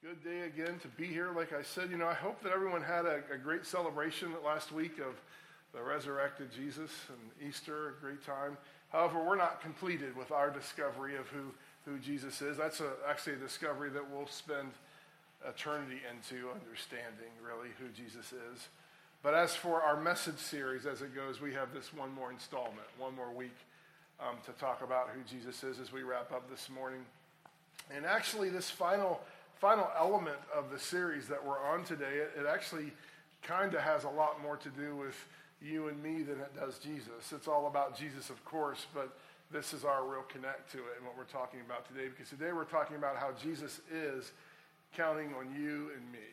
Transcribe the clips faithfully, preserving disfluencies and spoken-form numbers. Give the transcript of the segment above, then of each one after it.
Good day again to be here. Like I said, you know, I hope that everyone had a, a great celebration last week of the resurrected Jesus and Easter, a great time. However, we're not completed with our discovery of who, who Jesus is. That's a, actually a discovery that we'll spend eternity into understanding, really, who Jesus is. But as for our message series as it goes, we have this one more installment, one more week um, to talk about who Jesus is as we wrap up this morning. And actually, this final final element of the series that we're on today, it, it actually kind of has a lot more to do with you and me than it does Jesus. It's all about Jesus, of course, but this is our real connect to it and what we're talking about today, because today we're talking about how Jesus is counting on you and me.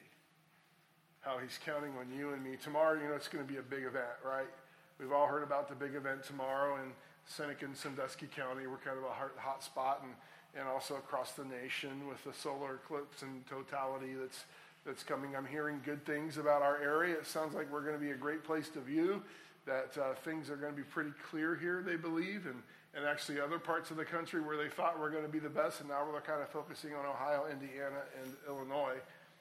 How he's counting on you and me. Tomorrow, you know, it's going to be a big event, right? We've all heard about the big event tomorrow in Seneca and Sandusky County. We're kind of a hot, hot spot, and and also across the nation with the solar eclipse and totality that's that's coming. I'm hearing good things about our area. It sounds like we're going to be a great place to view, that uh, things are going to be pretty clear here, they believe, and, and actually other parts of the country where they thought were going to be the best, and now we're kind of focusing on Ohio, Indiana, and Illinois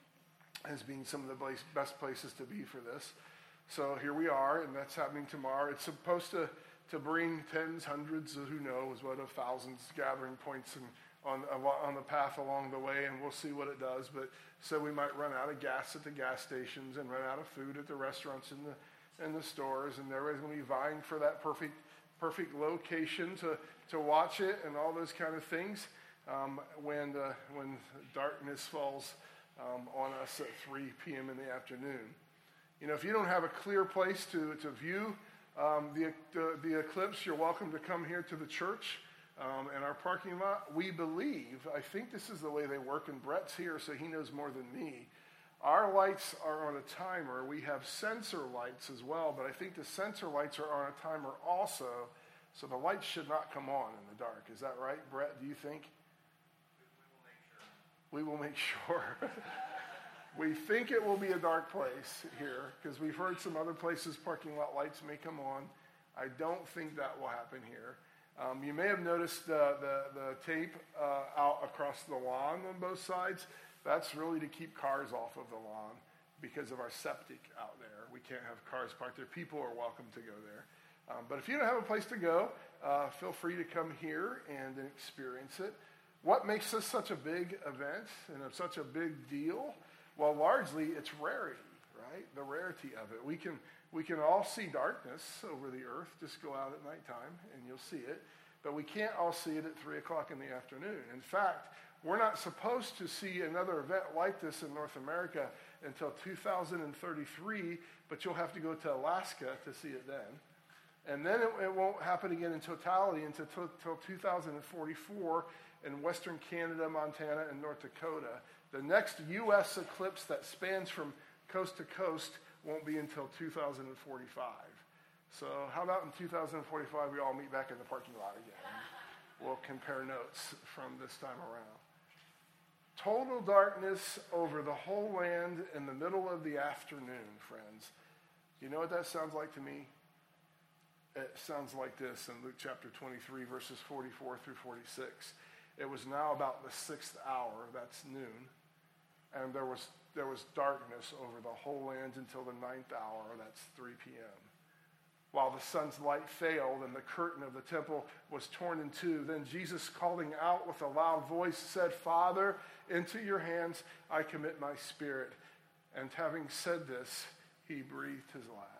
as being some of the place, best places to be for this. So here we are, and that's happening tomorrow. It's supposed to to bring tens, hundreds, who knows what, of thousands gathering points and on on the path along the way, and we'll see what it does. But so we might run out of gas at the gas stations and run out of food at the restaurants and the and the stores, and everybody's going to be vying for that perfect perfect location to to watch it and all those kind of things. Um, when the, when darkness falls um, on us at three p.m. in the afternoon, you know, if you don't have a clear place to to view Um, the, the the eclipse, you're welcome to come here to the church um, and our parking lot. We believe, I think this is the way they work, and Brett's here, so he knows more than me. Our lights are on a timer. We have sensor lights as well, but I think the sensor lights are on a timer also, so the lights should not come on in the dark. Is that right, Brett? Do you think? We will make sure. We will make sure. We think it will be a dark place here, because we've heard some other places parking lot lights may come on. I don't think that will happen here. Um, you may have noticed uh, the, the tape uh, out across the lawn on both sides. That's really to keep cars off of the lawn because of our septic out there. We can't have cars parked there. People are welcome to go there. Um, but if you don't have a place to go, uh, feel free to come here and experience it. What makes this such a big event and such a big deal? Well, largely it's rarity, right? The rarity of it. We can we can all see darkness over the earth. Just go out at nighttime and you'll see it. But we can't all see it at three o'clock in the afternoon. In fact, we're not supposed to see another event like this in North America until two thousand thirty-three, but you'll have to go to Alaska to see it then. And then it, it won't happen again in totality until, until two thousand forty-four in Western Canada, Montana, and North Dakota. The next U S eclipse that spans from coast to coast won't be until two thousand forty-five. So how about in two thousand forty-five we all meet back in the parking lot again? We'll compare notes from this time around. Total darkness over the whole land in the middle of the afternoon, friends. You know what that sounds like to me? It sounds like this in Luke chapter twenty-three, verses forty-four through forty-six. It was now about the sixth hour, that's noon, and there was there was darkness over the whole land until the ninth hour, that's three p.m. While the sun's light failed and the curtain of the temple was torn in two, then Jesus, calling out with a loud voice, said, "Father, into your hands I commit my spirit." And having said this, he breathed his last.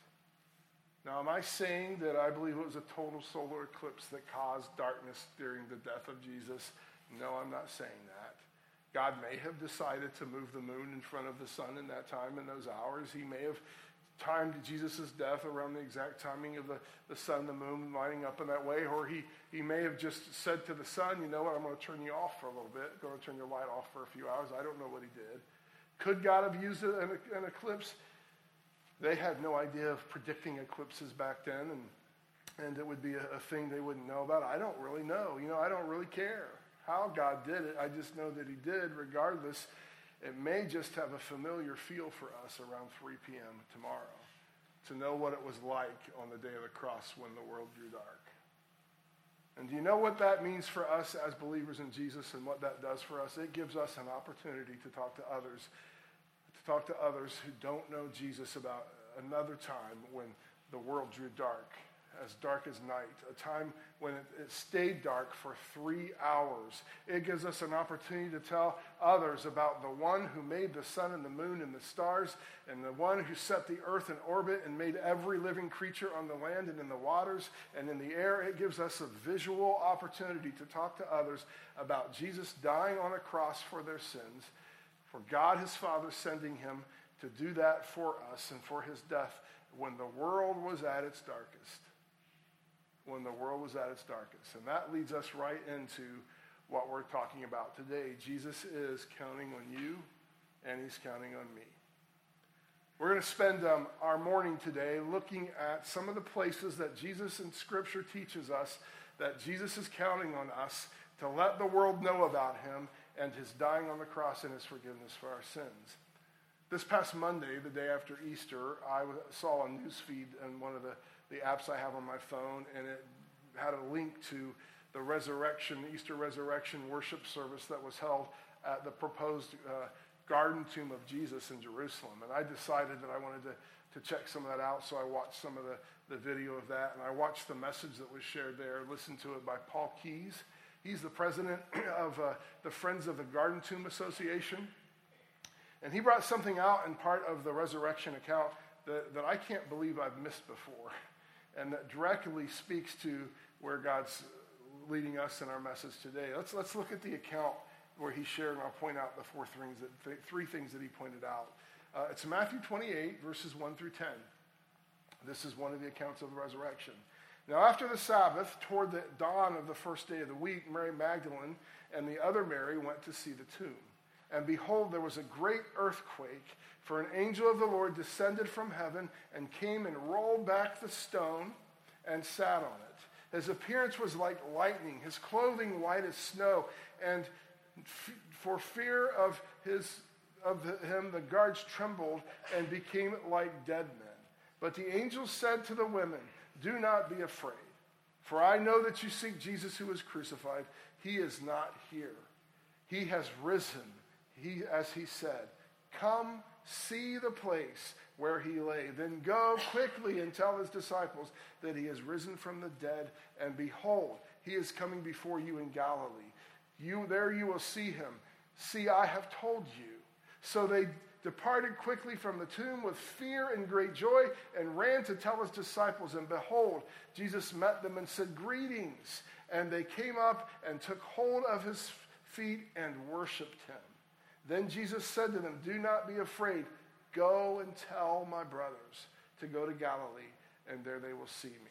Now, am I saying that I believe it was a total solar eclipse that caused darkness during the death of Jesus? No, I'm not saying that. God may have decided to move the moon in front of the sun in that time, in those hours. He may have timed Jesus' death around the exact timing of the, the sun, the moon lining up in that way. Or he, he may have just said to the sun, you know what, I'm going to turn you off for a little bit. I'm going to turn your light off for a few hours. I don't know what he did. Could God have used an, an eclipse? They had no idea of predicting eclipses back then, and and it would be a, a thing they wouldn't know about. I don't really know. You know, I don't really care how God did it. I just know that he did. Regardless, it may just have a familiar feel for us around three p.m. tomorrow, to know what it was like on the day of the cross when the world grew dark. And do you know what that means for us as believers in Jesus and what that does for us? It gives us an opportunity to talk to others, to talk to others who don't know Jesus about another time when the world drew dark, as dark as night, a time when it, it stayed dark for three hours. It gives us an opportunity to tell others about the one who made the sun and the moon and the stars, and the one who set the earth in orbit and made every living creature on the land and in the waters and in the air. It gives us a visual opportunity to talk to others about Jesus dying on a cross for their sins, for God his Father sending him to do that for us, and for his death when the world was at its darkest. When the world was at its darkest. And that leads us right into what we're talking about today. Jesus is counting on you, and he's counting on me. We're going to spend um, our morning today looking at some of the places that Jesus in Scripture teaches us that Jesus is counting on us to let the world know about him and his dying on the cross and his forgiveness for our sins. This past Monday, the day after Easter, I saw a news feed in one of the, the apps I have on my phone, and it had a link to the resurrection, Easter resurrection worship service that was held at the proposed uh, garden tomb of Jesus in Jerusalem. And I decided that I wanted to, to check some of that out, so I watched some of the, the video of that, and I watched the message that was shared there, listened to it by Paul Keyes. He's the president of uh, the Friends of the Garden Tomb Association. And he brought something out in part of the resurrection account that, that I can't believe I've missed before, and that directly speaks to where God's leading us in our message today. Let's, let's look at the account where he shared, and I'll point out the four things that, th- three things that he pointed out. Uh, it's Matthew twenty-eight, verses one through ten. This is one of the accounts of the resurrection. Now after the Sabbath, toward the dawn of the first day of the week, Mary Magdalene and the other Mary went to see the tomb. And behold, there was a great earthquake, for an angel of the Lord descended from heaven and came and rolled back the stone and sat on it. His appearance was like lightning, his clothing white as snow, and f- for fear of his of the, him, the guards trembled and became like dead men. But the angel said to the women, "Do not be afraid, for I know that you seek Jesus who was crucified. He is not here. He has risen. He, as he said, come see the place where he lay. Then go quickly and tell his disciples that he has risen from the dead. And behold, he is coming before you in Galilee. You there you will see him. See, I have told you." So they departed quickly from the tomb with fear and great joy and ran to tell his disciples. And behold, Jesus met them and said, "Greetings." And they came up and took hold of his feet and worshipped him. Then Jesus said to them, "Do not be afraid. Go and tell my brothers to go to Galilee, and there they will see me."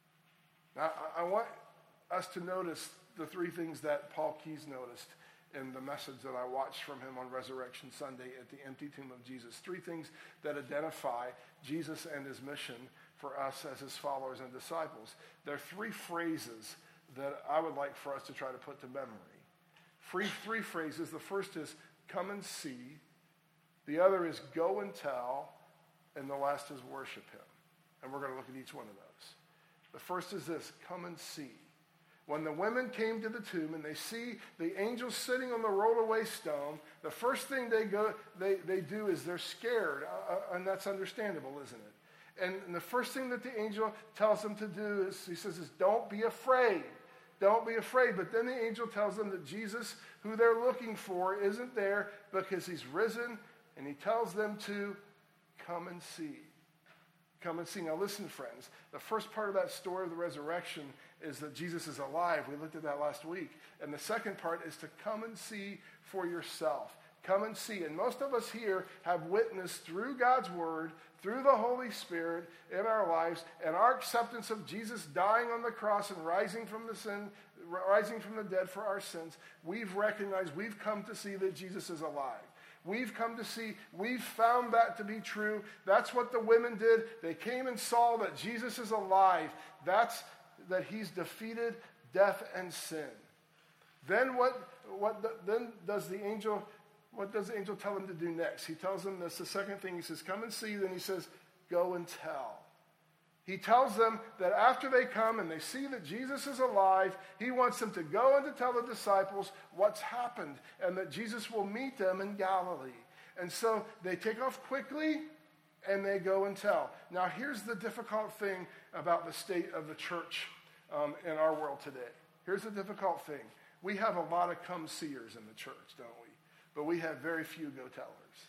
Now, I want us to notice the three things that Paul Keyes noticed in the message that I watched from him on Resurrection Sunday at the empty tomb of Jesus. Three things that identify Jesus and his mission for us as his followers and disciples. There are three phrases that I would like for us to try to put to memory. Three, three phrases. The first is come and see. The other is go and tell. And the last is worship him. And we're going to look at each one of those. The first is this, come and see. When the women came to the tomb and they see the angel sitting on the rolled away stone, the first thing they go they, they do is they're scared. Uh, and that's understandable, isn't it? And, and the first thing that the angel tells them to do is, he says, is don't be afraid. Don't be afraid. But then the angel tells them that Jesus, who they're looking for, isn't there because he's risen. And he tells them to come and see. Come and see. Now listen, friends. The first part of that story of the resurrection is that Jesus is alive. We looked at that last week. And the second part is to come and see for yourself. Come and see. And most of us here have witnessed through God's word, through the Holy Spirit in our lives, and our acceptance of Jesus dying on the cross and rising from the sin, rising from the dead for our sins, we've recognized, we've come to see that Jesus is alive. We've come to see, we've found that to be true. That's what the women did. They came and saw that Jesus is alive. That's that he's defeated death and sin. Then what, what the, then does the angel, what does the angel tell him to do next? He tells them this, the second thing, he says, come and see. Then he says, go and tell. He tells them that after they come and they see that Jesus is alive, he wants them to go and to tell the disciples what's happened and that Jesus will meet them in Galilee. And so they take off quickly and they go and tell. Now, here's the difficult thing about the state of the church um, in our world today. Here's the difficult thing. We have a lot of come-seers in the church, don't we? But we have very few go-tellers.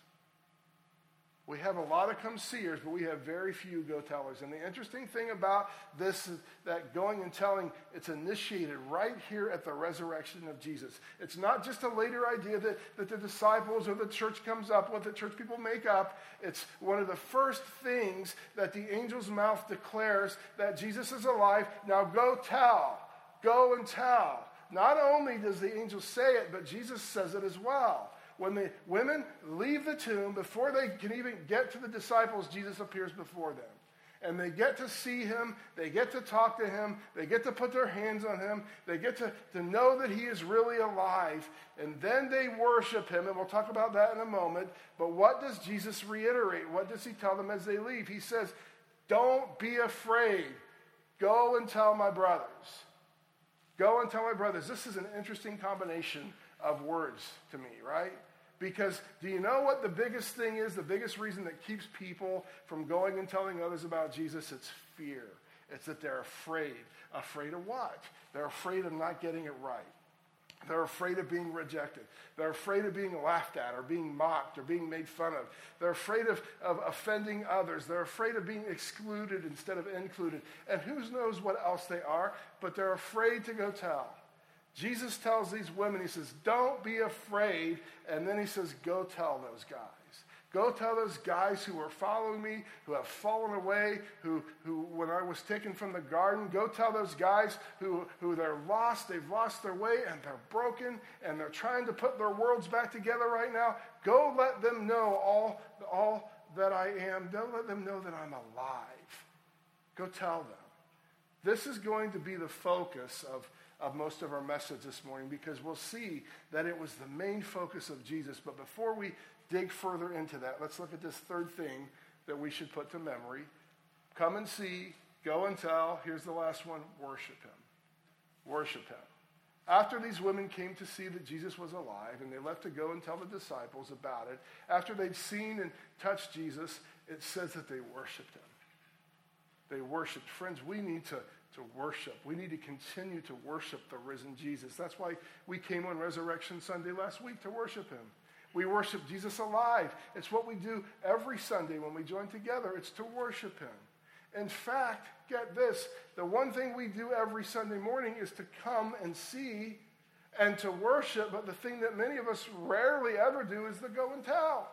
We have a lot of come-seers, but we have very few go-tellers. And the interesting thing about this is that going and telling, it's initiated right here at the resurrection of Jesus. It's not just a later idea that, that the disciples or the church comes up with, that church people make up. It's one of the first things that the angel's mouth declares that Jesus is alive. Now go tell. Go and tell. Not only does the angel say it, but Jesus says it as well. When the women leave the tomb, before they can even get to the disciples, Jesus appears before them. And they get to see him, they get to talk to him, they get to put their hands on him, they get to, to know that he is really alive, and then they worship him, and we'll talk about that in a moment. But what does Jesus reiterate? What does he tell them as they leave? He says, don't be afraid. Go and tell my brothers. Go and tell my brothers. This is an interesting combination of words to me, right? Because do you know what the biggest thing is? The biggest reason that keeps people from going and telling others about Jesus? It's fear. It's that they're afraid. Afraid of what? They're afraid of not getting it right. They're afraid of being rejected. They're afraid of being laughed at or being mocked or being made fun of. They're afraid of, of offending others. They're afraid of being excluded instead of included. And who knows what else they are, but they're afraid to go tell. Jesus tells these women, he says, don't be afraid. And then he says, go tell those guys. Go tell those guys who are following me, who have fallen away, who, who when I was taken from the garden, go tell those guys who, who they're lost, they've lost their way, and they're broken, and they're trying to put their worlds back together right now. Go let them know all, all that I am. Don't let them know that I'm alive. Go tell them. This is going to be the focus of of most of our message this morning, because we'll see that it was the main focus of Jesus. But before we dig further into that, let's look at this third thing that we should put to memory. Come and see, go and tell. Here's the last one, worship him. Worship him. After these women came to see that Jesus was alive, and they left to go and tell the disciples about it, after they'd seen and touched Jesus, it says that they worshiped him. They worshiped. Friends, we need to to worship. We need to continue to worship the risen Jesus. That's why we came on Resurrection Sunday last week, to worship him. We worship Jesus alive. It's what we do every Sunday when we join together. It's to worship him. In fact, get this, the one thing we do every Sunday morning is to come and see and to worship, but the thing that many of us rarely ever do is to go and tell.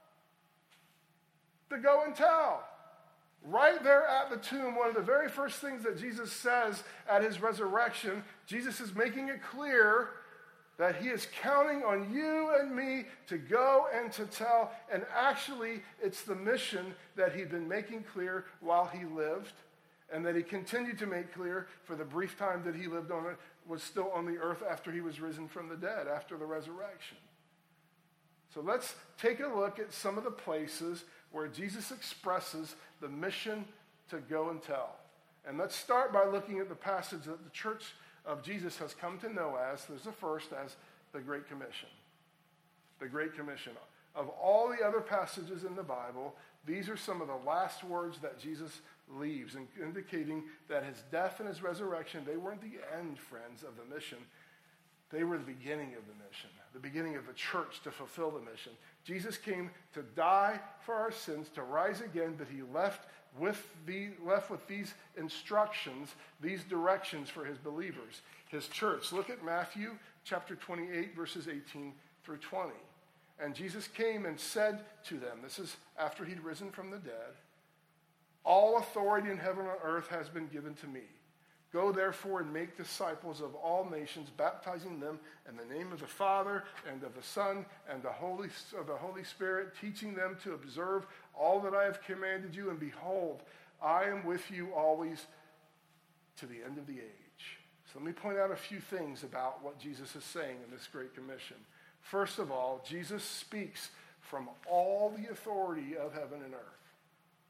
To go and tell. Right there at the tomb, one of the very first things that Jesus says at his resurrection, Jesus is making it clear that he is counting on you and me to go and to tell. And actually, it's the mission that he'd been making clear while he lived, and that he continued to make clear for the brief time that he lived on it, was still on the earth after he was risen from the dead, after the resurrection. So let's take a look at some of the places where Jesus expresses the mission to go and tell. And let's start by looking at the passage that the church of Jesus has come to know as, there's the first, as the Great Commission. The Great Commission. Of all the other passages in the Bible, these are some of the last words that Jesus leaves, indicating that his death and his resurrection, they weren't the end, friends, of the mission. They were the beginning of the mission, the beginning of the church to fulfill the mission. Jesus came to die for our sins, to rise again, but he left with the left with these instructions, these directions for his believers, his church. Look at Matthew chapter twenty-eight, verses eighteen through twenty. And Jesus came and said to them, this is after he'd risen from the dead, all authority in heaven and earth has been given to me. Go therefore and make disciples of all nations, baptizing them in the name of the Father and of the Son and the Holy, of the Holy Spirit, teaching them to observe all that I have commanded you. And behold, I am with you always to the end of the age. So let me point out a few things about what Jesus is saying in this Great Commission. First of all, Jesus speaks from all the authority of heaven and earth.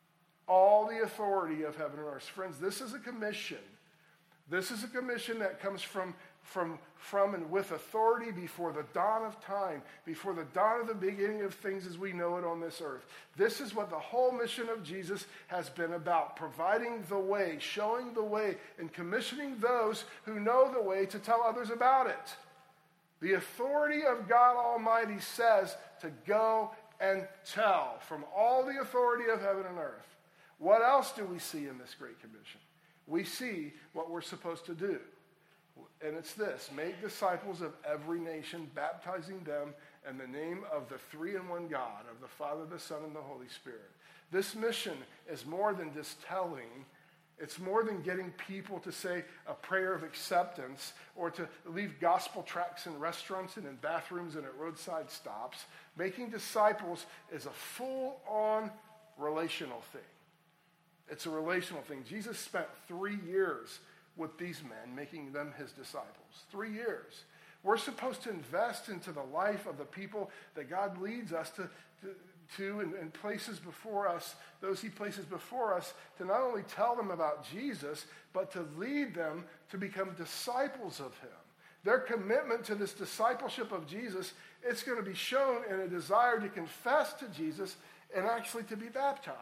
all the authority of heaven and earth. Friends, this is a commission. This is a commission that comes from, from, from and with authority before the dawn of time, before the dawn of the beginning of things as we know it on this earth. This is what the whole mission of Jesus has been about, providing the way, showing the way, and commissioning those who know the way to tell others about it. The authority of God Almighty says to go and tell from all the authority of heaven and earth. What else do we see in this Great Commission? We see what we're supposed to do. And it's this: make disciples of every nation, baptizing them in the name of the three in one God, of the Father, the Son, and the Holy Spirit. This mission is more than just telling. It's more than getting people to say a prayer of acceptance or to leave gospel tracts in restaurants and in bathrooms and at roadside stops. Making disciples is a full-on relational thing. It's a relational thing. Jesus spent three years with these men, making them his disciples. Three years. We're supposed to invest into the life of the people that God leads us to, to, to and, and places before us, those he places before us, to not only tell them about Jesus, but to lead them to become disciples of him. Their commitment to this discipleship of Jesus, it's going to be shown in a desire to confess to Jesus and actually to be baptized.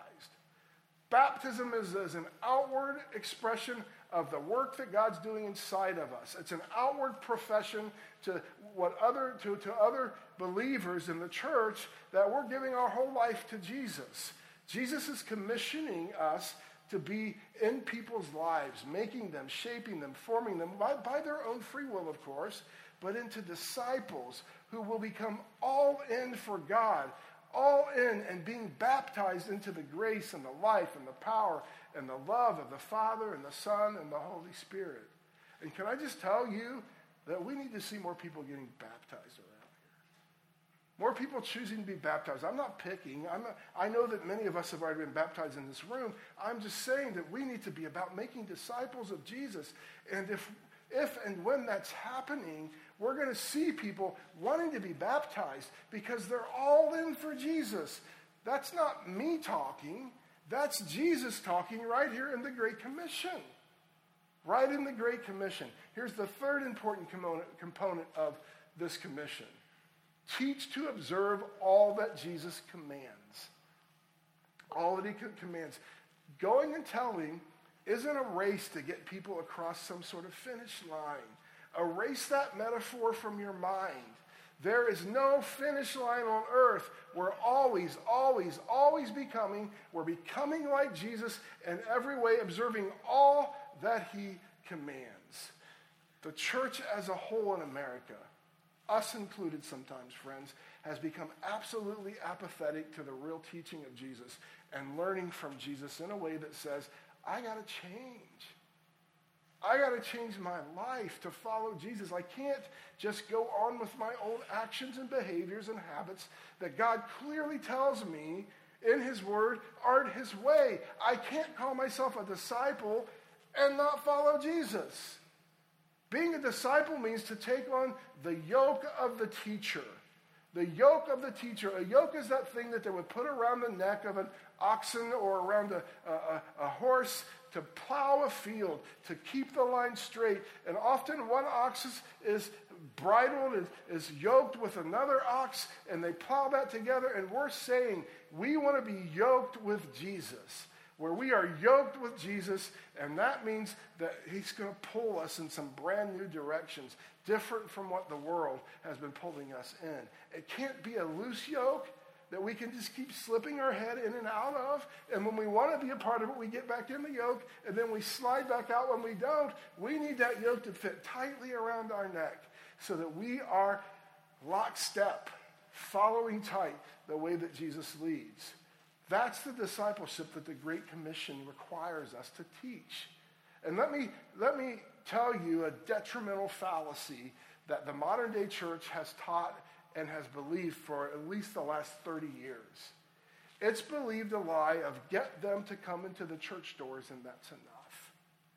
Baptism is, is an outward expression of the work that God's doing inside of us. It's an outward profession to what other to, to other believers in the church that we're giving our whole life to Jesus. Jesus is commissioning us to be in people's lives, making them, shaping them, forming them by, by their own free will, of course, but into disciples who will become all in for God, all in and being baptized into the grace and the life and the power and the love of the Father and the Son and the Holy Spirit. And can I just tell you that we need to see more people getting baptized around here. More people choosing to be baptized. I'm not picking. I'm not, I know that many of us have already been baptized in this room. I'm just saying that we need to be about making disciples of Jesus. And if If and when that's happening, we're going to see people wanting to be baptized because they're all in for Jesus. That's not me talking. That's Jesus talking right here in the Great Commission. Right in the Great Commission. Here's the third important component of this commission. Teach to observe all that Jesus commands. All that he commands. Going and telling isn't a race to get people across some sort of finish line. Erase that metaphor from your mind. There is no finish line on earth. We're always, always, always becoming. We're becoming like Jesus in every way, observing all that he commands. The church as a whole in America, us included sometimes, friends, has become absolutely apathetic to the real teaching of Jesus and learning from Jesus in a way that says, I got to change. I got to change my life to follow Jesus. I can't just go on with my old actions and behaviors and habits that God clearly tells me in his word aren't his way. I can't call myself a disciple and not follow Jesus. Being a disciple means to take on the yoke of the teacher. The yoke of the teacher. A yoke is that thing that they would put around the neck of an oxen or around a, a, a horse to plow a field, to keep the line straight. And often one ox is, is bridled, is, is yoked with another ox, and they plow that together. And we're saying we want to be yoked with Jesus, where we are yoked with Jesus, and that means that he's going to pull us in some brand new directions, different from what the world has been pulling us in. It can't be a loose yoke that we can just keep slipping our head in and out of, and when we want to be a part of it, we get back in the yoke, and then we slide back out when we don't. We need that yoke to fit tightly around our neck so that we are lockstep, following tight the way that Jesus leads. That's the discipleship that the Great Commission requires us to teach. And let me, let me tell you a detrimental fallacy that the modern day church has taught and has believed for at least the last thirty years. It's believed a lie of get them to come into the church doors and that's enough.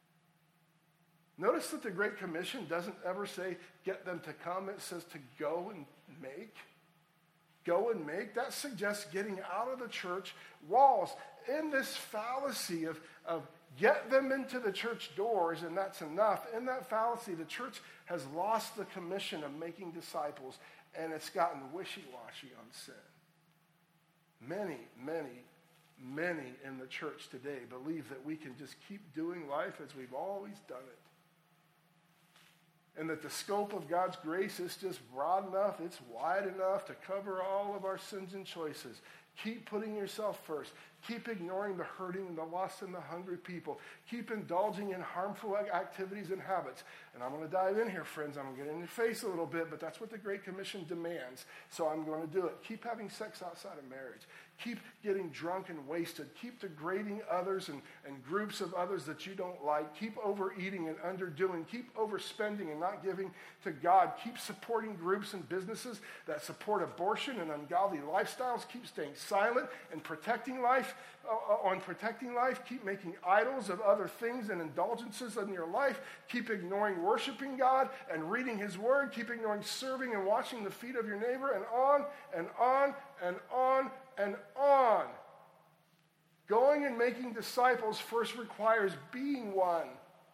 Notice that the Great Commission doesn't ever say get them to come. It says to go and make. go and make, that suggests getting out of the church walls. In this fallacy of, of get them into the church doors and that's enough, in that fallacy, the church has lost the commission of making disciples, and it's gotten wishy-washy on sin. Many, many, many in the church today believe that we can just keep doing life as we've always done it. And that the scope of God's grace is just broad enough, it's wide enough to cover all of our sins and choices. Keep putting yourself first. Keep ignoring the hurting and the lost and the hungry people. Keep indulging in harmful activities and habits. And I'm going to dive in here, friends. I'm going to get in your face a little bit, but that's what the Great Commission demands. So I'm going to do it. Keep having sex outside of marriage. Keep getting drunk and wasted. Keep degrading others and, and groups of others that you don't like. Keep overeating and underdoing. Keep overspending and not giving to God. Keep supporting groups and businesses that support abortion and ungodly lifestyles. Keep staying silent and protecting life, uh, on protecting life. Keep making idols of other things and indulgences in your life. Keep ignoring worshiping God and reading his word. Keep ignoring serving and washing the feet of your neighbor, and on and on and on and on. Going and making disciples first requires being one.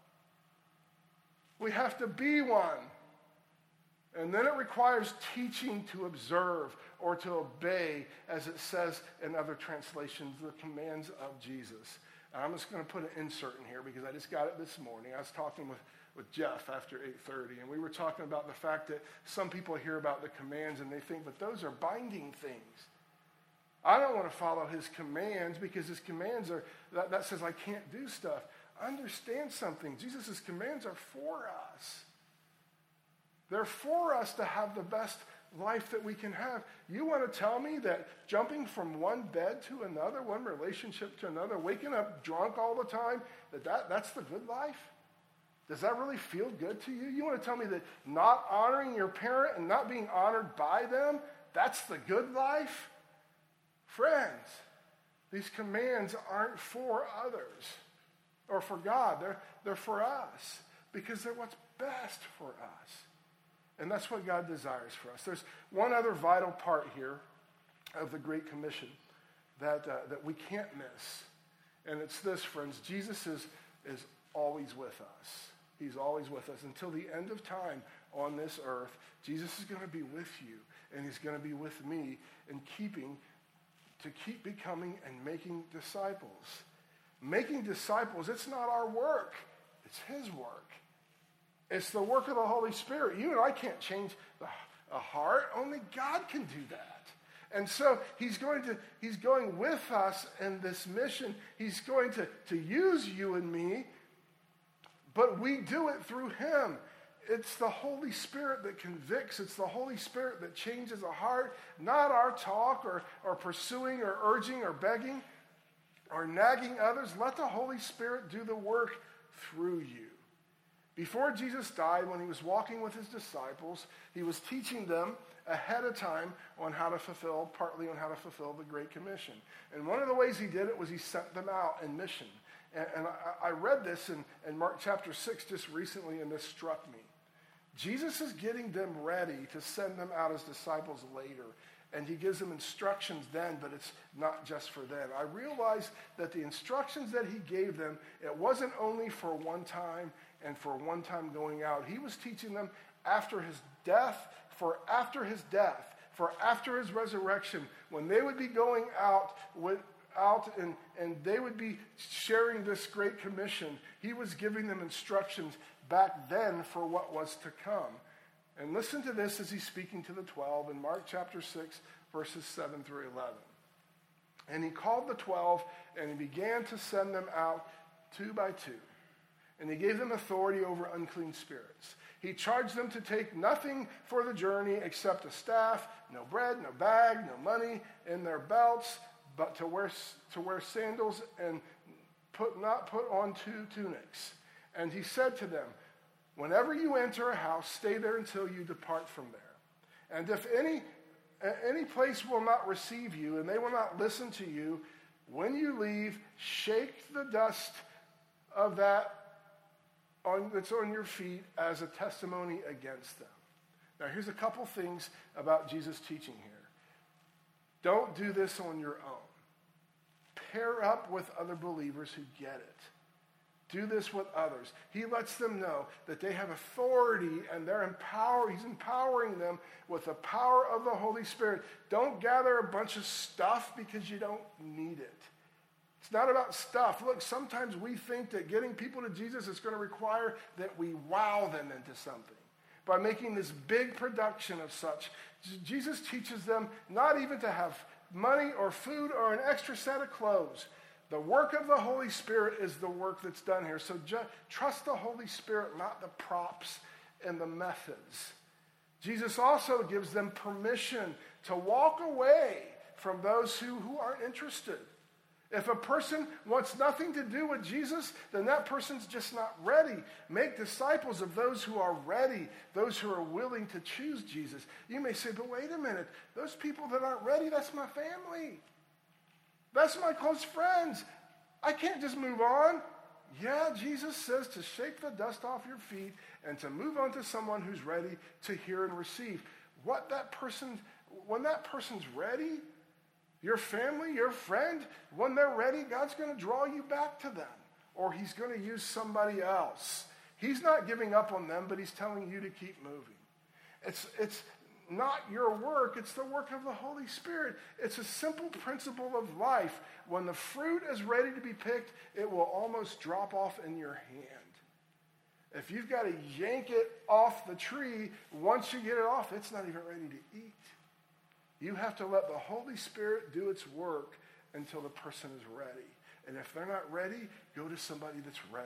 We have to be one. And then it requires teaching to observe or to obey, as it says in other translations, the commands of Jesus. And I'm just going to put an insert in here because I just got it this morning. I was talking with, with Jeff after eight thirty, and we were talking about the fact that some people hear about the commands and they think, but those are binding things. I don't want to follow his commands because his commands are, that, that says I can't do stuff. Understand something. Jesus' commands are for us. They're for us to have the best life that we can have. You want to tell me that jumping from one bed to another, one relationship to another, waking up drunk all the time, that, that that's the good life? Does that really feel good to you? You want to tell me that not honoring your parent and not being honored by them, that's the good life? Friends, these commands aren't for others or for God. They're, they're for us because they're what's best for us. And that's what God desires for us. There's one other vital part here of the Great Commission that, uh, that we can't miss. And it's this, friends. Jesus is, is always with us. He's always with us. Until the end of time on this earth, Jesus is going to be with you. And he's going to be with me in keeping to keep becoming and making disciples. Making disciples, it's not our work. It's his work. It's the work of the Holy Spirit. You and I can't change the, a heart. Only God can do that. And so he's going to, he's going with us in this mission. He's going to, to use you and me, but we do it through him. It's the Holy Spirit that convicts. It's the Holy Spirit that changes a heart, not our talk or, or pursuing or urging or begging or nagging others. Let the Holy Spirit do the work through you. Before Jesus died, when he was walking with his disciples, he was teaching them ahead of time on how to fulfill, partly on how to fulfill the Great Commission. And one of the ways he did it was he sent them out in mission. And, and I, I read this in, in Mark chapter six just recently, and this struck me. Jesus is getting them ready to send them out as disciples later. And he gives them instructions then, but it's not just for then. I realized that the instructions that he gave them, it wasn't only for one time and for one time going out. He was teaching them after his death, for after his death, for after his resurrection, when they would be going out with, out and, and they would be sharing this Great Commission. He was giving them instructions back then for what was to come. And listen to this as he's speaking to the twelve in Mark chapter six, verses seven through eleven. And he called the twelve, and he began to send them out two by two. And he gave them authority over unclean spirits. He charged them to take nothing for the journey except a staff, no bread, no bag, no money in their belts, but to wear, to wear sandals and put not put on two tunics. And he said to them, whenever you enter a house, stay there until you depart from there. And if any, any place will not receive you and they will not listen to you, when you leave, shake the dust of that on, that's on your feet as a testimony against them. Now, here's a couple things about Jesus' teaching here. Don't do this on your own. Pair up with other believers who get it. Do this with others. He lets them know that they have authority and they're empowered. He's empowering them with the power of the Holy Spirit. Don't gather a bunch of stuff because you don't need it. It's not about stuff. Look, sometimes we think that getting people to Jesus is going to require that we wow them into something by making this big production of such. Jesus teaches them not even to have money or food or an extra set of clothes. The work of the Holy Spirit is the work that's done here. So ju- trust the Holy Spirit, not the props and the methods. Jesus also gives them permission to walk away from those who, who aren't interested. If a person wants nothing to do with Jesus, then that person's just not ready. Make disciples of those who are ready, those who are willing to choose Jesus. You may say, but wait a minute, those people that aren't ready, that's my family. That's my close friends. I can't just move on. Yeah, Jesus says to shake the dust off your feet and to move on to someone who's ready to hear and receive. What that person, when that person's ready, your family, your friend, when they're ready, God's going to draw you back to them. Or he's going to use somebody else. He's not giving up on them, but he's telling you to keep moving. It's, it's not your work, it's the work of the Holy Spirit. It's a simple principle of life. When the fruit is ready to be picked, it will almost drop off in your hand. If you've got to yank it off the tree, once you get it off, it's not even ready to eat. You have to let the Holy Spirit do its work until the person is ready. And if they're not ready, go to somebody that's ready.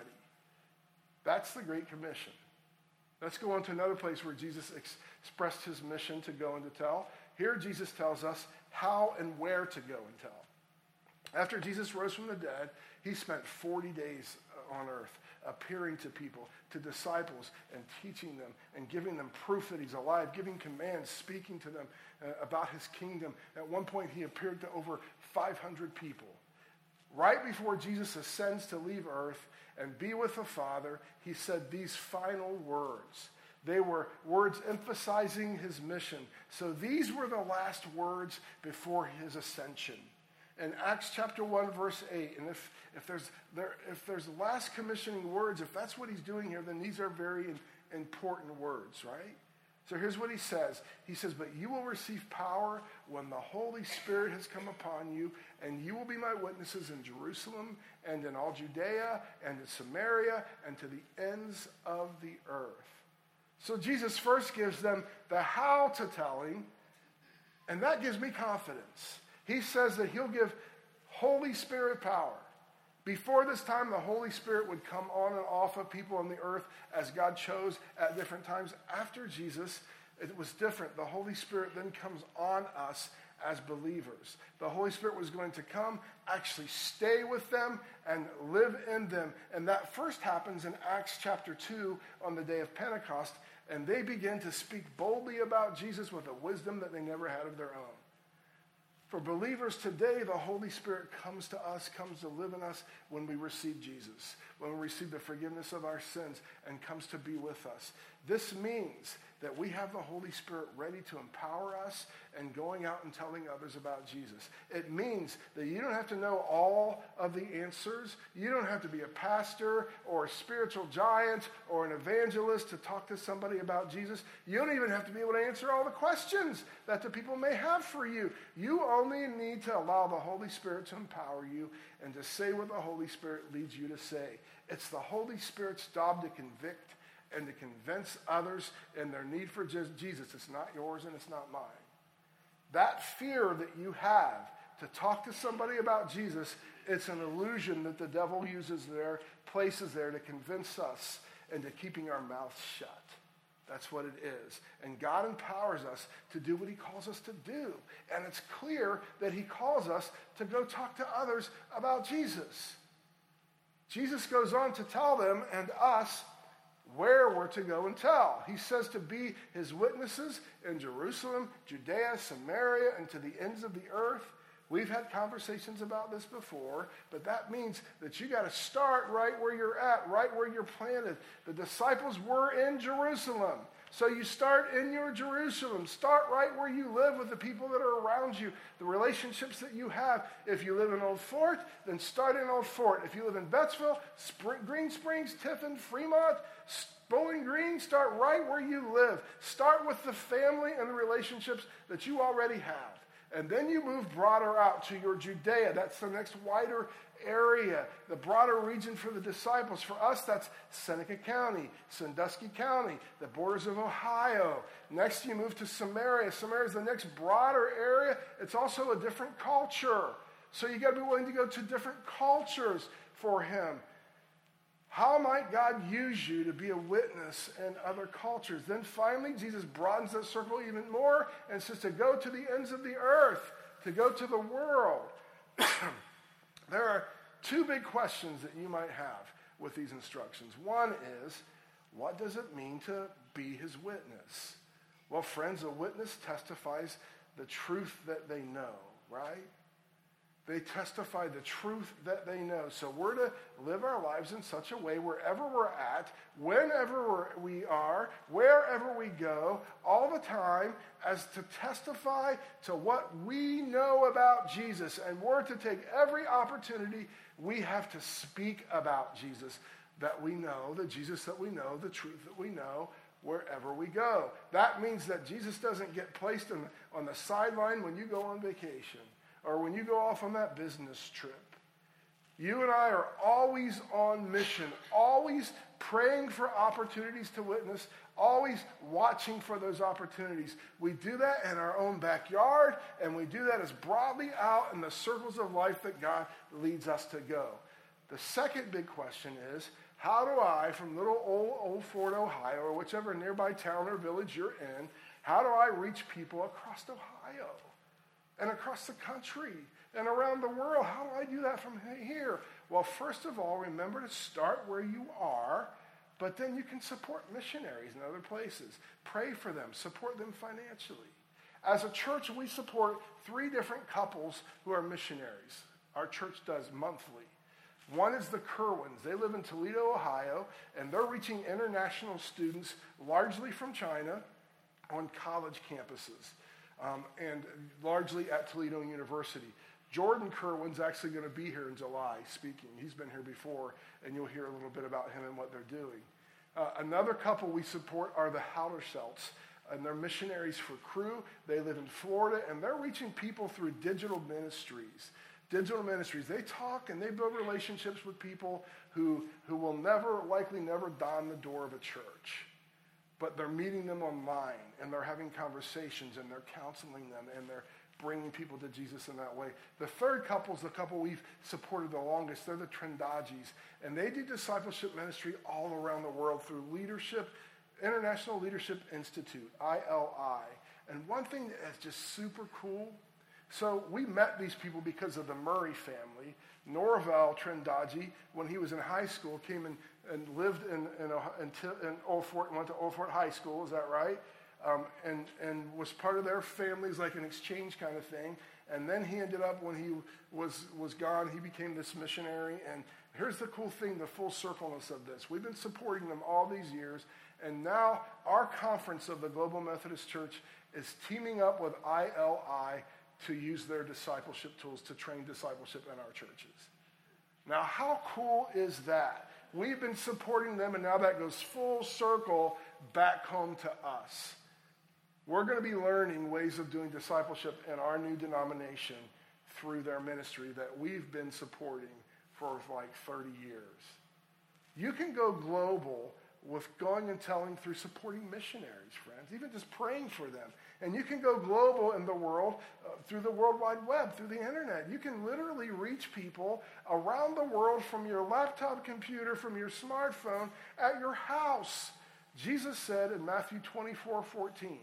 That's the Great Commission. Let's go on to another place where Jesus ex- expressed his mission to go and to tell. Here Jesus tells us how and where to go and tell. After Jesus rose from the dead, he spent forty days on earth appearing to people, to disciples, and teaching them and giving them proof that he's alive, giving commands, speaking to them uh, about his kingdom. At one point, he appeared to over five hundred people. Right before Jesus ascends to leave earth and be with the Father, he said these final words. They were words emphasizing his mission. So these were the last words before his ascension. In Acts chapter one, verse eight, and if, if, there's, there, if there's last commissioning words, if that's what he's doing here, then these are very in, important words, right? So here's what he says. He says, but you will receive power when the Holy Spirit has come upon you, and you will be my witnesses in Jerusalem and in all Judea and in Samaria and to the ends of the earth. So Jesus first gives them the how to telling, and that gives me confidence. He says that he'll give Holy Spirit power. Before this time, the Holy Spirit would come on and off of people on the earth as God chose at different times. After Jesus, it was different. The Holy Spirit then comes on us as believers. The Holy Spirit was going to come, actually stay with them, and live in them. And that first happens in Acts chapter two on the day of Pentecost. And they begin to speak boldly about Jesus with a wisdom that they never had of their own. For believers today, the Holy Spirit comes to us, comes to live in us when we receive Jesus, when we receive the forgiveness of our sins, and comes to be with us. This means that we have the Holy Spirit ready to empower us and going out and telling others about Jesus. It means that you don't have to know all of the answers. You don't have to be a pastor or a spiritual giant or an evangelist to talk to somebody about Jesus. You don't even have to be able to answer all the questions that the people may have for you. You only need to allow the Holy Spirit to empower you and to say what the Holy Spirit leads you to say. It's the Holy Spirit's job to convict and to convince others in their need for Jesus. It's not yours and it's not mine. That fear that you have to talk to somebody about Jesus, it's an illusion that the devil uses there, places there to convince us into keeping our mouths shut. That's what it is. And God empowers us to do what he calls us to do. And it's clear that he calls us to go talk to others about Jesus. Jesus goes on to tell them and us where we're to go and tell. He says to be his witnesses in Jerusalem, Judea, Samaria, and to the ends of the earth. We've had conversations about this before, but that means that you got to start right where you're at, right where you're planted. The disciples were in Jerusalem. So you start in your Jerusalem. Start right where you live with the people that are around you, the relationships that you have. If you live in Old Fort, then start in Old Fort. If you live in Bettsville, Spring, Green Springs, Tiffin, Fremont, Bowling Green, start right where you live. Start with the family and the relationships that you already have. And then you move broader out to your Judea. That's the next wider area, the broader region for the disciples. For us, that's Seneca County, Sandusky County, the borders of Ohio. Next, you move to Samaria. Samaria is the next broader area. It's also a different culture. So you got to be willing to go to different cultures for him. How might God use you to be a witness in other cultures? Then finally, Jesus broadens that circle even more and says to go to the ends of the earth, to go to the world. There are two big questions that you might have with these instructions. One is, what does it mean to be his witness? Well, friends, a witness testifies the truth that they know, right? They testify the truth that they know. So we're to live our lives in such a way wherever we're at, whenever we're, we are, wherever we go, all the time, as to testify to what we know about Jesus. And we're to take every opportunity we have to speak about Jesus that we know, the Jesus that we know, the truth that we know, wherever we go. That means that Jesus doesn't get placed on, on the sideline when you go on vacation, or when you go off on that business trip. You and I are always on mission, always praying for opportunities to witness, always watching for those opportunities. We do that in our own backyard, and we do that as broadly out in the circles of life that God leads us to go. The second big question is, how do I, from little old, old Fort, Ohio, or whichever nearby town or village you're in, how do I reach people across Ohio? And across the country and around the world? How do I do that from here? Well, first of all, remember to start where you are, but then you can support missionaries in other places. Pray for them. Support them financially. As a church, we support three different couples who are missionaries. Our church does monthly. One is the Kerwins. They live in Toledo, Ohio, and they're reaching international students, largely from China, on college campuses. Um, and largely at Toledo University. Jordan Kerwin's actually going to be here in July speaking. He's been here before, and you'll hear a little bit about him and what they're doing. Uh, another couple we support are the Hauterschelts, and they're missionaries for Cru. They live in Florida, and they're reaching people through digital ministries. Digital ministries. They talk and they build relationships with people who, who will never, likely never don the door of a church. But they're meeting them online, and they're having conversations, and they're counseling them, and they're bringing people to Jesus in that way. The third couple is the couple we've supported the longest. They're the Trindagis, and they do discipleship ministry all around the world through Leadership, International Leadership Institute, I L I. And one thing that is just super cool, so we met these people because of the Murray family. Norval Trindagi, when he was in high school, came in and lived in, in, a, in, in Old Fort and went to Old Fort High School, is that right? Um, and, and was part of their families, like an exchange kind of thing. And then he ended up, when he was, was gone, he became this missionary. And here's the cool thing, the full circleness of this. We've been supporting them all these years. And now our conference of the Global Methodist Church is teaming up with I L I to use their discipleship tools to train discipleship in our churches. Now, how cool is that? We've been supporting them, and now that goes full circle back home to us. We're going to be learning ways of doing discipleship in our new denomination through their ministry that we've been supporting for like thirty years. You can go global with going and telling through supporting missionaries, friends, even just praying for them. And you can go global in the world uh, through the World Wide Web, through the internet. You can literally reach people around the world from your laptop computer, from your smartphone, at your house. Jesus said in Matthew twenty-four fourteen,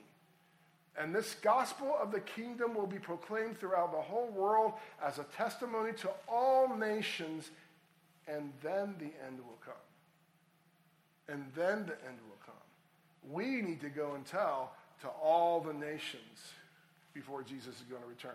and this gospel of the kingdom will be proclaimed throughout the whole world as a testimony to all nations, and then the end will come. And then the end will come. We need to go and tell to all the nations before Jesus is going to return.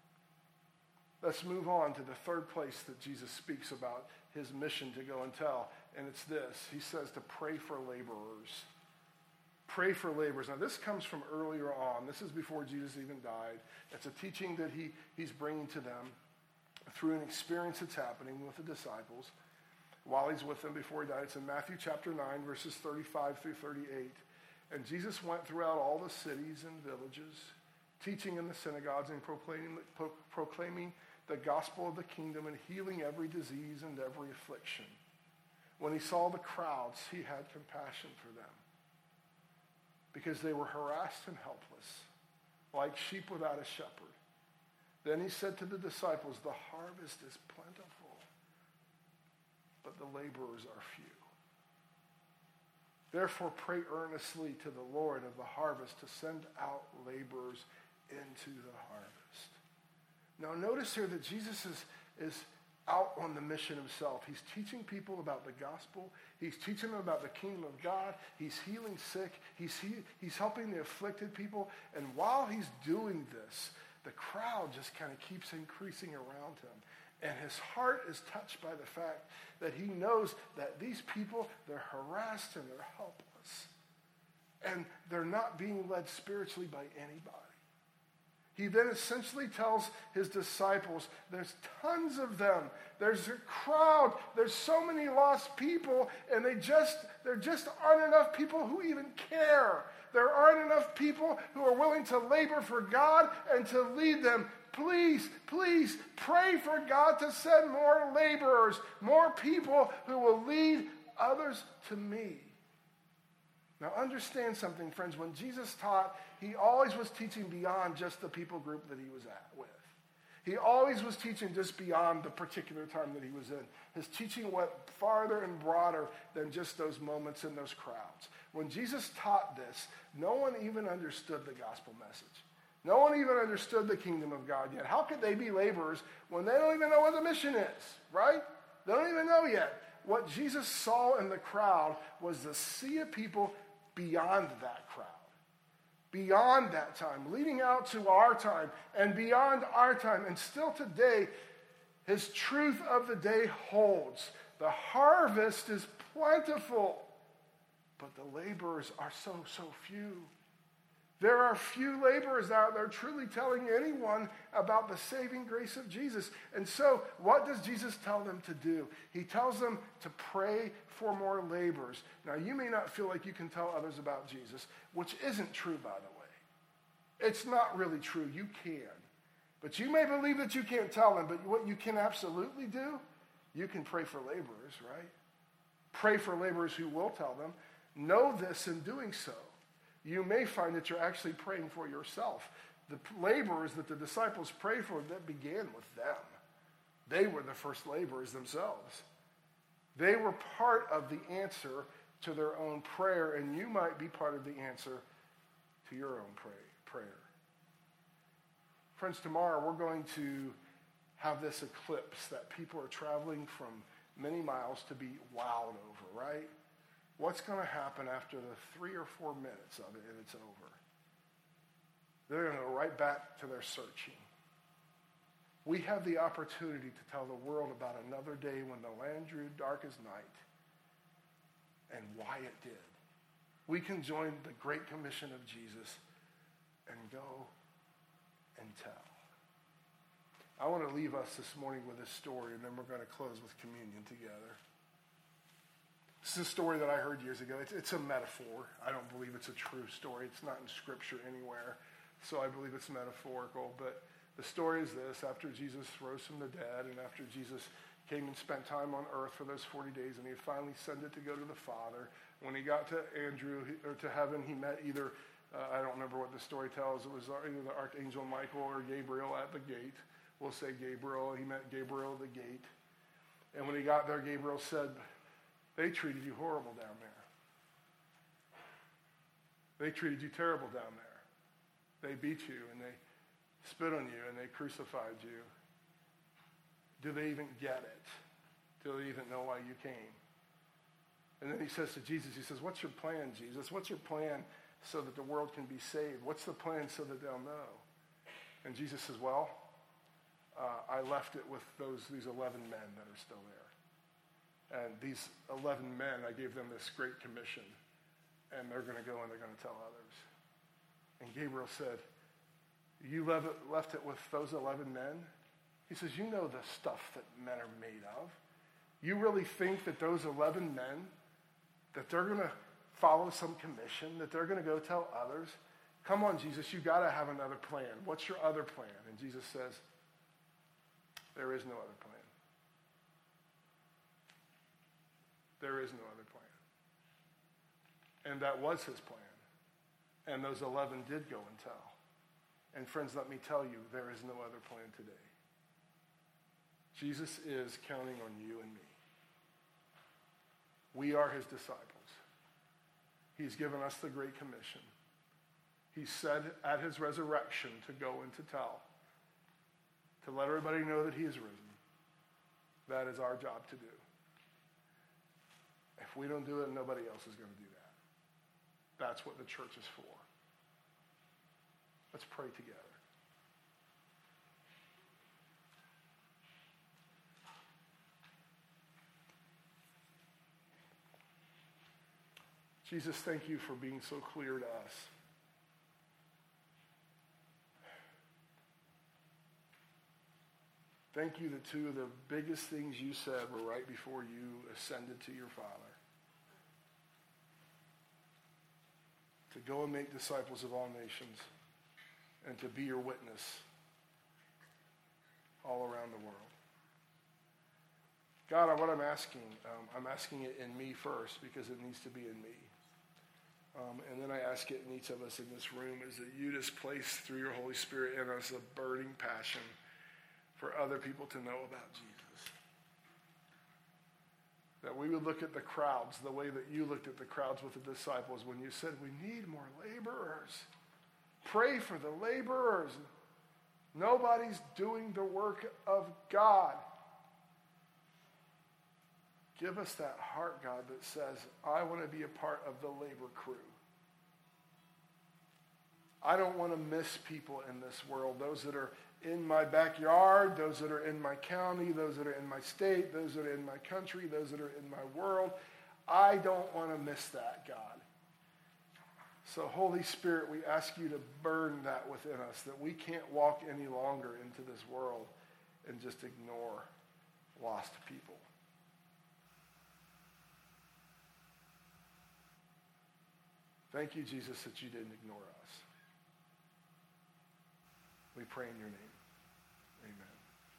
Let's move on to the third place that Jesus speaks about his mission to go and tell, and it's this. He says to pray for laborers. Pray for laborers. Now, this comes from earlier on. This is before Jesus even died. It's a teaching that he, he's bringing to them through an experience that's happening with the disciples while he's with them before he died. It's in Matthew chapter nine, verses thirty-five through thirty-eight. And Jesus went throughout all the cities and villages, teaching in the synagogues and proclaiming, pro- proclaiming the gospel of the kingdom and healing every disease and every affliction. When he saw the crowds, he had compassion for them, because they were harassed and helpless, like sheep without a shepherd. Then he said to the disciples, the harvest is plentiful, but the laborers are few. Therefore pray earnestly to the Lord of the harvest to send out laborers into the harvest. Now notice here that Jesus is, is out on the mission himself. He's teaching people about the gospel. He's teaching them about the kingdom of God. He's healing sick. He's, he, he's helping the afflicted people. And while he's doing this, the crowd just kind of keeps increasing around him. And his heart is touched by the fact that he knows that these people, they're harassed and they're helpless. And they're not being led spiritually by anybody. He then essentially tells his disciples, there's tons of them. There's a crowd. There's so many lost people, and they just there just aren't enough people who even care. There aren't enough people who are willing to labor for God and to lead them. Please, please pray for God to send more laborers, more people who will lead others to me. Now understand something, friends. When Jesus taught, he always was teaching beyond just the people group that he was at with. He always was teaching just beyond the particular time that he was in. His teaching went farther and broader than just those moments in those crowds. When Jesus taught this, no one even understood the gospel message. No one even understood the kingdom of God yet. How could they be laborers when they don't even know what the mission is, right? They don't even know yet. What Jesus saw in the crowd was the sea of people beyond that crowd, beyond that time, leading out to our time and beyond our time. And still today, his truth of the day holds. The harvest is plentiful, but the laborers are so, so few. There are few laborers out there truly telling anyone about the saving grace of Jesus. And so, what does Jesus tell them to do? He tells them to pray for more laborers. Now, you may not feel like you can tell others about Jesus, which isn't true, by the way. It's not really true. You can. But you may believe that you can't tell them, but what you can absolutely do, you can pray for laborers, right? Pray for laborers who will tell them. Know this in doing so. You may find that you're actually praying for yourself. The laborers that the disciples prayed for, that began with them. They were the first laborers themselves. They were part of the answer to their own prayer, and you might be part of the answer to your own pray, prayer. Friends, tomorrow we're going to have this eclipse that people are traveling from many miles to be wowed over, right? What's going to happen after the three or four minutes of it and it's over? They're going to go right back to their searching. We have the opportunity to tell the world about another day when the land grew dark as night and why it did. We can join the Great Commission of Jesus and go and tell. I want to leave us this morning with this story, and then we're going to close with communion together. This is a story that I heard years ago. It's, it's a metaphor. I don't believe it's a true story. It's not in Scripture anywhere, so I believe it's metaphorical. But the story is this. After Jesus rose from the dead, and after Jesus came and spent time on earth for those forty days, and he finally ascended to go to the Father, when he got to Andrew, or to heaven, he met either, uh, I don't remember what the story tells, it was either the Archangel Michael or Gabriel at the gate. We'll say Gabriel. He met Gabriel at the gate. And when he got there, Gabriel said, they treated you horrible down there. They treated you terrible down there. They beat you and they spit on you and they crucified you. Do they even get it? Do they even know why you came? And then he says to Jesus, he says, what's your plan, Jesus? What's your plan so that the world can be saved? What's the plan so that they'll know? And Jesus says, well, uh, I left it with those these eleven men that are still there. And these eleven men, I gave them this great commission. and they're going to go and they're going to tell others. And Gabriel said, you left it, left it with those eleven men? He says, you know the stuff that men are made of. You really think that those eleven men, that they're going to follow some commission, that they're going to go tell others? Come on, Jesus, you got to have another plan. What's your other plan? And Jesus says, there is no other plan. There is no other plan. And that was his plan. And those eleven did go and tell. And friends, let me tell you, there is no other plan today. Jesus is counting on you and me. We are his disciples. He's given us the Great Commission. He said at his resurrection to go and to tell, to let everybody know that he is risen. That is our job to do. If we don't do it, nobody else is going to do that. That's what the church is for. Let's pray together. Jesus, thank you for being so clear to us. Thank you that two of the biggest things you said were right before you ascended to your Father. To go and make disciples of all nations and to be your witness all around the world. God, what I'm asking, um, I'm asking it in me first because it needs to be in me. Um, and then I ask it in each of us in this room is that you just place through your Holy Spirit in us a burning passion for other people to know about Jesus. That we would look at the crowds the way that you looked at the crowds with the disciples when you said, we need more laborers. Pray for the laborers. Nobody's doing the work of God. Give us that heart, God, that says, I want to be a part of the labor crew. I don't want to miss people in this world, those that are in my backyard, those that are in my county, those that are in my state, those that are in my country, those that are in my world. I don't want to miss that, God. So, Holy Spirit, we ask you to burn that within us, that we can't walk any longer into this world and just ignore lost people. Thank you, Jesus, that you didn't ignore us. We pray in your name. Amen.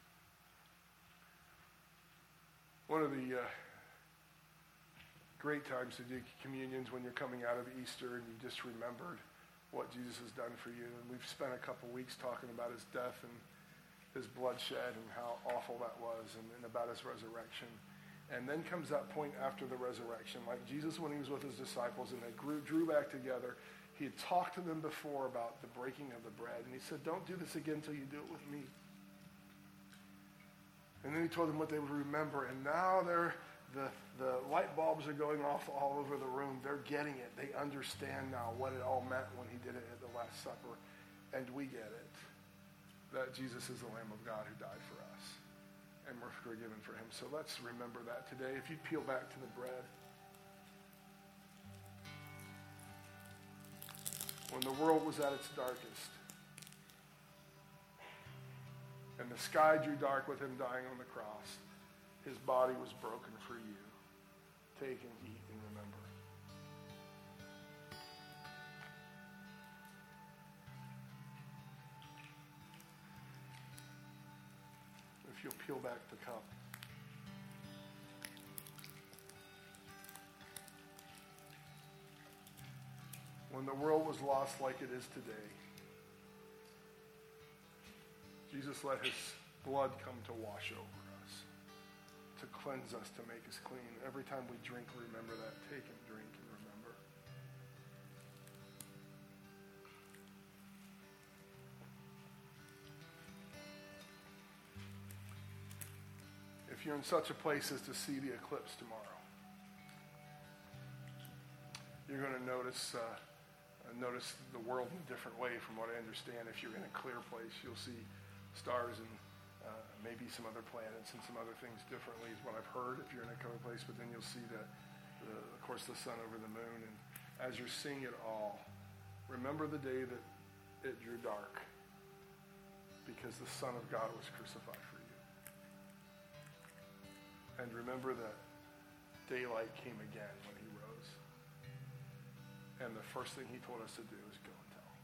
One of the uh, great times to do communions when you're coming out of Easter and you just remembered what Jesus has done for you. And we've spent a couple weeks talking about his death and his bloodshed and how awful that was and, and about his resurrection. And then comes that point after the resurrection. Like Jesus, when he was with his disciples and they grew, drew back together, he had talked to them before about the breaking of the bread. And he said, don't do this again until you do it with me. And then he told them what they would remember. And now they're, the, the light bulbs are going off all over the room. They're getting it. They understand now what it all meant when he did it at the Last Supper. And we get it. That Jesus is the Lamb of God who died for us. And we're forgiven for him. So let's remember that today. If you peel back to the bread. When the world was at its darkest, and the sky drew dark with him dying on the cross, his body was broken for you. Take and eat and remember. If you'll peel back the cup. When the world was lost like it is today, Jesus let his blood come to wash over us, to cleanse us, to make us clean. Every time we drink, remember that. Take and drink and remember. If you're in such a place as to see the eclipse tomorrow, you're going to notice uh, notice the world in a different way from what I understand. If you're in a clear place, you'll see stars and uh, maybe some other planets and some other things differently is what I've heard if you're in a clear place. But then you'll see, the, the, of course, the sun over the moon. And as you're seeing it all, remember the day that it drew dark because the Son of God was crucified for you. And remember that daylight came again when he rose. And the first thing he told us to do is go and tell.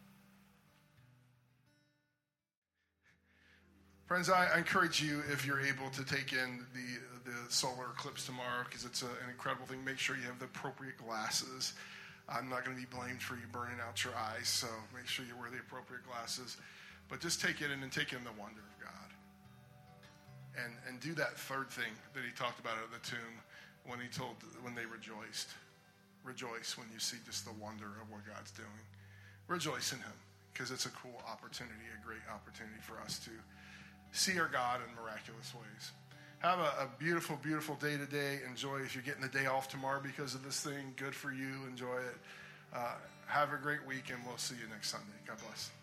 Friends, I encourage you, if you're able to take in the, the solar eclipse tomorrow, because it's a, an incredible thing, make sure you have the appropriate glasses. I'm not going to be blamed for you burning out your eyes, so make sure you wear the appropriate glasses. But just take it in and take in the wonder of God. And and do that third thing that he talked about at the tomb when he told, when they rejoiced. Rejoice when you see just the wonder of what God's doing. Rejoice in him, because it's a cool opportunity, a great opportunity for us to see our God in miraculous ways. Have a, a beautiful, beautiful day today. Enjoy. If you're getting the day off tomorrow because of this thing, good for you. Enjoy it. Uh, have a great week, and we'll see you next Sunday. God bless.